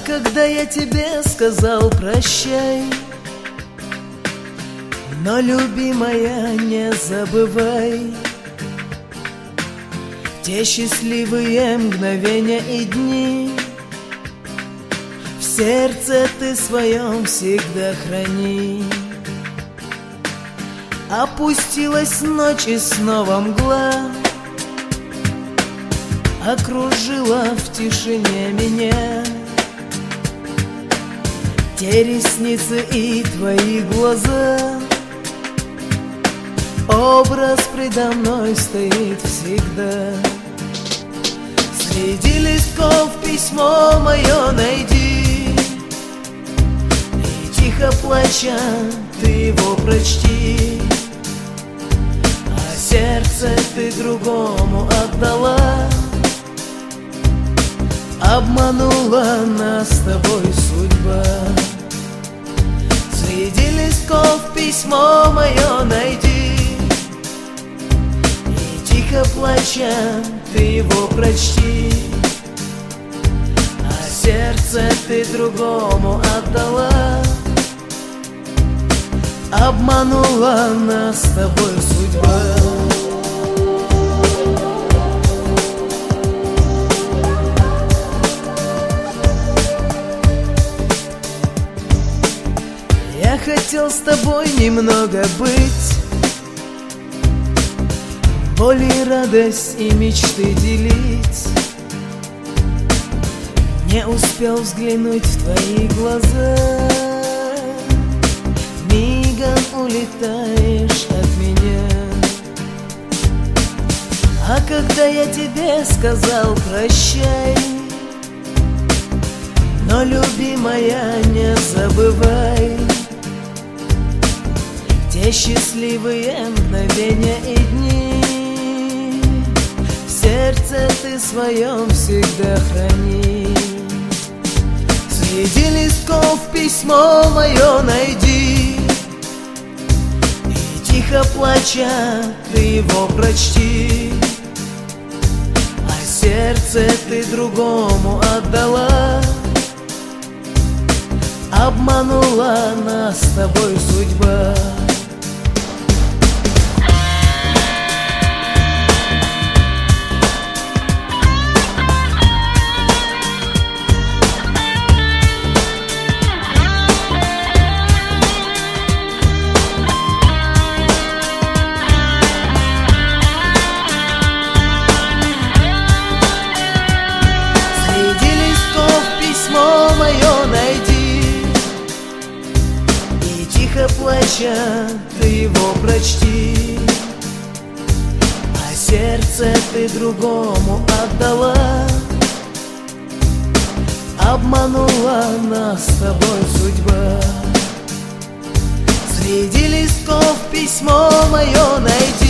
когда я тебе сказал прощай, но, любимая, не забывай те счастливые мгновения и дни. В сердце ты своем всегда храни. Опустилась ночь и снова мгла окружила в тишине меня. Те ресницы и твои глаза, образ предо мной стоит всегда. Среди листков письмо мое найди, и тихо плача ты его прочти. А сердце ты другому отдала, обманула нас с тобой судьба. Среди листков письмо мое найди, и тихо плача ты его прочти. А сердце ты другому отдала, обманула нас с тобой судьба. Я хотел с тобой немного быть, боль и радость и мечты делить. Не успел взглянуть в твои глаза, мигом улетаешь от меня. А когда я тебе сказал прощай, но, любимая, не забывай те счастливые мгновения и дни. В сердце ты своем всегда храни. Среди листков письмо мое найди, и тихо плача ты его прочти. А сердце ты другому отдала, обманула нас с тобой судьба. Плача ты его прочти. А сердце ты другому отдала, обманула нас с тобой судьба. Среди листков письмо мое найди,